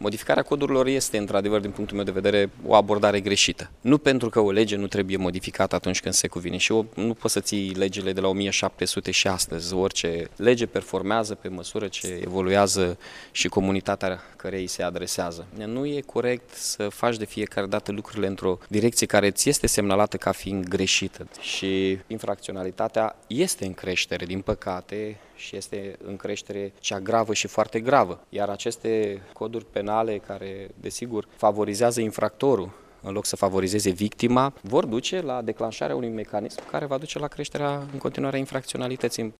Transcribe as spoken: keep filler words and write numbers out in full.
Modificarea codurilor este, într-adevăr, din punctul meu de vedere, o abordare greșită. Nu pentru că o lege nu trebuie modificată atunci când se cuvine. Și eu nu poți să ții legile de la o mie șapte sute și astăzi. Orice lege performează pe măsură ce evoluează și comunitatea cărei se adresează. Nu e corect să faci de fiecare dată lucrurile într-o direcție care ți este semnalată ca fiind greșită. Și infracționalitatea este în creștere, din păcate, și este în creștere cea gravă și foarte gravă. Iar aceste coduri penale care, desigur, favorizează infractorul în loc să favorizeze victima, vor duce la declanșarea unui mecanism care va duce la creșterea în continuare a infracționalității